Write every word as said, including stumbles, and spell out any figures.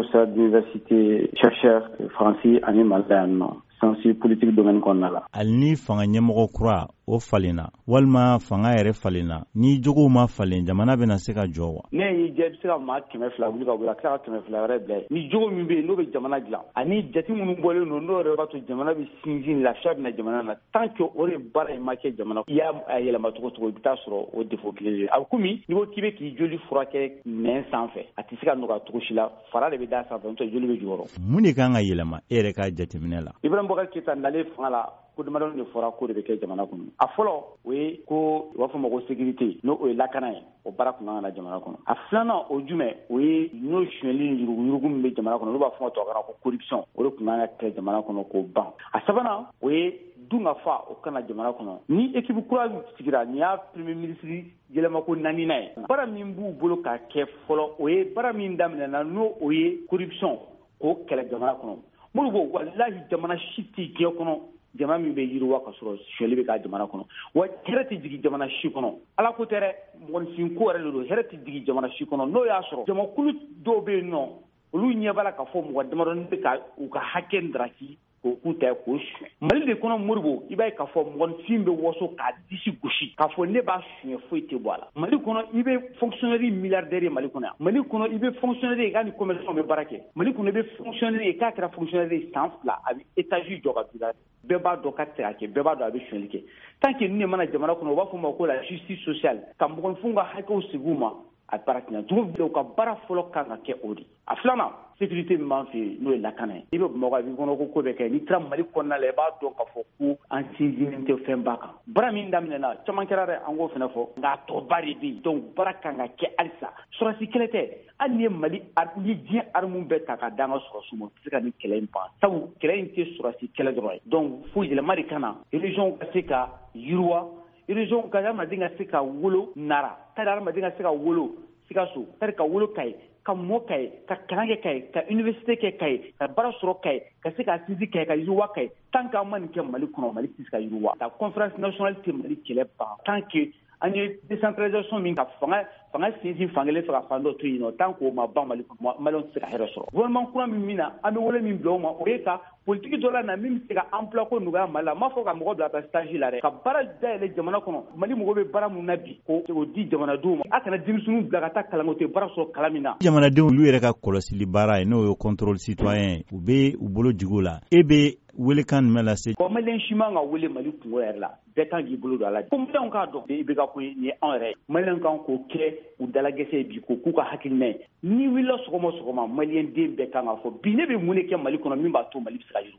professeur d'université, chercheur français ani malien. Sansi politique domaine kɔnɔna la. Hali ni fanga ɲɛmɔgɔ kura o falenna walima fanga yɛrɛ falenna ni jogow ma falen jamana bɛna se ka jɔ wa? Ne y'i jɛ bɛ se ka maa kɛmɛ fila wuli ka wuli a tila ka kɛmɛ fila wɛrɛ bila ni jogo min bɛ yen n'o bɛ jamana dilan ani jate minnu bɔlen don n'o yɛrɛ b'a to jamana bɛ sinsin lafiya bɛna jamana na tant que o de baara in ma kɛ jamana i y'a yɛlɛma cogo cogo i bɛ taa sɔrɔ o défaut kelen ye a bɛ komi n'i ko k'i bɛ k'i joli furakɛ nɛn sanfɛ a tɛ se ka nɔgɔya cogo si la fara de bɛ d'a sanfɛ n'o tɛ joli bɛ jukɔrɔ. Mun de kan ka yɛlɛma e yɛrɛ ka jateminɛ la? Ibrahim Boubacar Keita nalen fanga la ko damadɔ de fɔra ko de bɛ kɛ jamana kɔnɔ a fɔlɔ o ye ko u b'a fɔ ma ko sécurité n'o o ye lakana ye o baara kun kan ka na jamana kɔnɔ a filanan o jumɛn o ye n'o suɲɛli ni yuruguyurugu min bɛ jamana kɔnɔ olu b'a fɔ tubabukan na ko corruption o de kun kan ka kɛ jamana kɔnɔ k'o ban a sabanan o ye dun ka fa o kana jamana kɔnɔ ni équipe kura sigira ni y'a premier ministre yɛlɛma ko naaninan ye baara min b'u bolo ka kɛ fɔlɔ o ye baara min daminɛna n'o o ye corruption k'o kɛlɛ jamana kɔnɔ Modibo wallahi jamana si tɛ diɲɛ kɔnɔ jamana min bɛ yiriwa ka sɔrɔ suɲɛli bɛ k'a jamana kɔnɔ wa hɛrɛ tɛ jigin jamana si kɔnɔ ala ko tɛ dɛ mɔgɔninfin ko yɛrɛ de don hɛrɛ tɛ jigin jamana si kɔnɔ n'o y'a sɔrɔ jamakulu dɔw bɛ yen nɔ olu ɲɛ b'a la k'a fɔ mɔgɔ damadɔni bɛ ka u ka hakɛ ndaraki k'o k'u ta k'o suɲɛ Mali de kɔnɔ Modibo i b'a ye k'a fɔ mɔgɔninfin bɛ waso k'a disi gosi k'a fɔ ne b'a suɲɛ foyi tɛ bɔ a la Mali kɔnɔ i bɛ fonctionnaire milliardaire ye Mali kɔnɔ yan Mali kɔnɔ i bɛ fonctionnaire ye k'a ni commerçant bɛ baara kɛ Mali kɔnɔ i bɛ fonctionnaire ye k'a kɛra fonctionnaire ye san fila a bɛ étage jɔ ka bila bɛɛ b'a dɔn ka tɛ ka kɛ bɛɛ b'a dɔn a bɛ suɲɛli kɛ tant que nin de mana jamana kɔnɔ u b'a fɔ ma ko la justice sociale ka mɔgɔninfinw ka hakɛw sigi u ma a baara tɛna cogo u ka baara fɔlɔ kan ka kɛ o de a filanan sécurité min b'an fɛ yen n'o ye lakana ye i bɛ Bamakɔ a b'i kɔnɔ ko ko bɛ kɛ n'i taara Mali kɔnɔna la i b'a dɔn k'a fɔ ko an sinsinnen tɛ fɛn ba kan baara min daminɛna caman kɛra dɛ an k'o fana fɔ nka a tɔba de bɛ yen donc baara kan ka kɛ halisa sɔrɔsi kɛlɛ tɛ hali ni ye Mali ni diɲɛ armes bɛɛ ta ka d'an ka sɔrɔsiw ma u tɛ se ka nin kɛlɛ in ban sabu kɛlɛ in tɛ sɔrɔsi kɛlɛ dɔrɔn ye donc fo yɛlɛma de ka na région ka se ka yiriwa région ka adamaden ka se ka wolo nara ka adamaden ka se ka wolo Sikaso c'est-à-dire ka wolo Kaye ka mɔ Kaye ka kalan kɛ Kaye ka université kɛ Kaye ka baara sɔrɔ Kaye ka se ka sinsin Kaye ka yiriwa Kaye tant que an ma nin kɛ Mali kɔnɔ Mali tɛ se ka yiriwa la conférence nationale tɛ Mali kɛlɛ ban tant que an ye décentralisation min ka fanga fanga sinsin fankelen fɛ ka fan dɔ to yen nɔ tant qu'o ma ban Mali kɔnɔ Maliɲɛnw tɛ se ka hɛrɛ sɔrɔ gouvernement kura min na an bɛ wele min bila o ma o ye ka politique dɔ la na min bɛ se ka emploi ko nɔgɔya Mali la n m'a fɔ ka mɔgɔ bila ka stage la dɛ ka baara dayɛlɛ jamana kɔnɔ Mali mɔgɔ bɛ baara mun na bi k'o di jamanadenw ma a kana denmisɛnninw bila ka taa kalan o tɛ baara sɔrɔ kalan min na jamanadenw olu yɛrɛ ka kɔlɔsili baara ye n'o ye contrôle citoyen u bɛ u bolo jigin o la e bɛ welekan jumɛn lase ko Maliyɛn si man ka wele Mali kungo yɛrɛ la bɛɛ kan k'i bolo don a la ko Maliyɛnw k'a dɔn i bɛ ka ko nin ye anw yɛrɛ ye Maliyɛnw kan k'o kɛ u dalagɛsɛ bi k'o k'u ka hakilina ye ni wulila sɔgɔma o sɔgɔma Maliyɛn den bɛɛ kan ka fɔ bi ne bɛ mun de kɛ Mali kɔnɔ min b'a to Mali bɛ se ka yiriwa